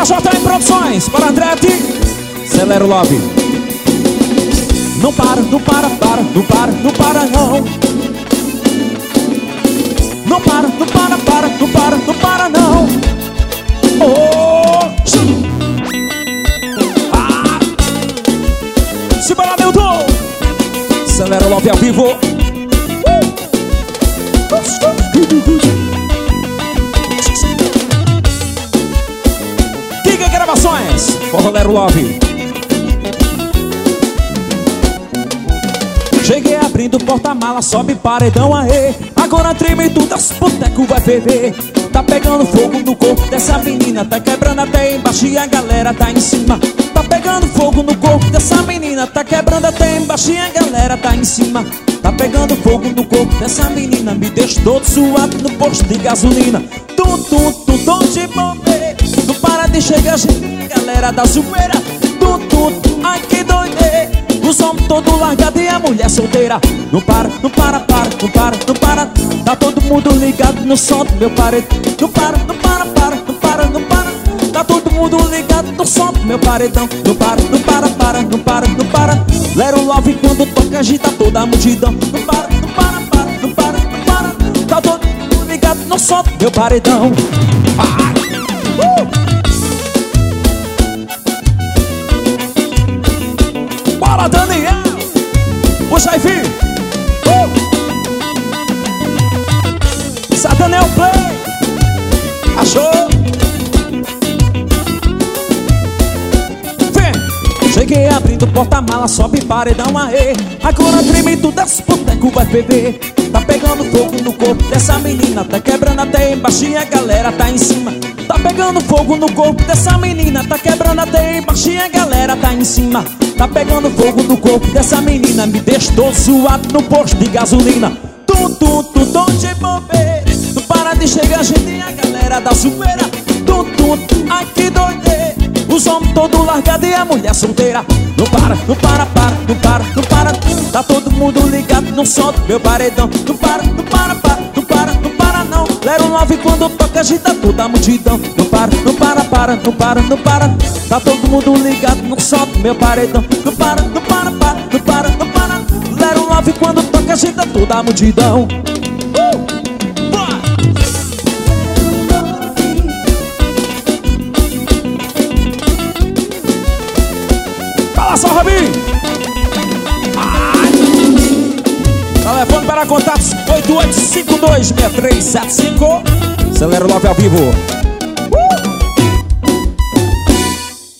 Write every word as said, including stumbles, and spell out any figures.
J M Produções, para Andretti, Celero Love. Não para, não para, para, não para, não para não. Não para, não para, para, não para, não para não. Oh, ah. Simbora, Nilton. Celero Love ao vivo. Giga Gravações, Celero Love. Cheguei abrindo porta-mala, sobe paredão, aê. Agora treme tudo, as boteco vai ferver. Tá pegando fogo no corpo dessa menina, tá quebrando até embaixo e a galera tá em cima. Tá pegando fogo no corpo dessa menina, tá quebrando até embaixo e a galera tá em cima. Tá pegando fogo no corpo dessa menina, me deixa todo suado no posto de gasolina. Tum, tum, tum, tum de bombeiro. Não para de chegar gente, galera da zoeira. Tum, tum, tum, ai que doideira. Os homens todos largados e a mulher solteira. Não para, não para, para, não para, não para. Tá todo mundo ligado no som do meu paredão. Não para, não para, para, não para, não para. Tá todo mundo ligado no som do meu paredão. Não para, não para, para, não para, não para. Lero Love quando toca agita toda a multidão. Não para, não para, para, não para, não para. Tá todo mundo ligado no som do meu paredão. Ah! Uh! Bora, Daniel! Puxa aí, filho! Uh! Satanel Play! Achou? Vem! Cheguei abrindo porta-mala, sobe paredão, aê. Agora treme tudo, as boteco vai ferver. Tá pegando fogo no corpo dessa menina, tá quebrando até embaixo e a galera tá em cima. Tá pegando fogo no corpo dessa menina, tá quebrando até embaixo e a galera tá em cima. Tá pegando fogo no corpo dessa menina, me deixa todo suado no posto de gasolina. Tum, tum, tum, tum de bombeiro. Não para de chegar gente e a galera da zoeira. Tum, tum, tum, ai que doideira. Os homens todos largados e a mulher solteira. Não para, não para, para, não para, não para. Tá todo mundo ligado no som do meu paredão. Não para, não para, para, não para, não para não. Lero Love quando toca agita toda a multidão. Não para, não para, para, não para, não para. Tá todo mundo ligado no som do meu paredão. Não para, não para, para, não para, não para. Lero Love quando toca agita toda a multidão. Uh! Fala só, Robinho! Telefone para contatos oito oito cinco dois seis três sete cinco. Celero Love ao vivo.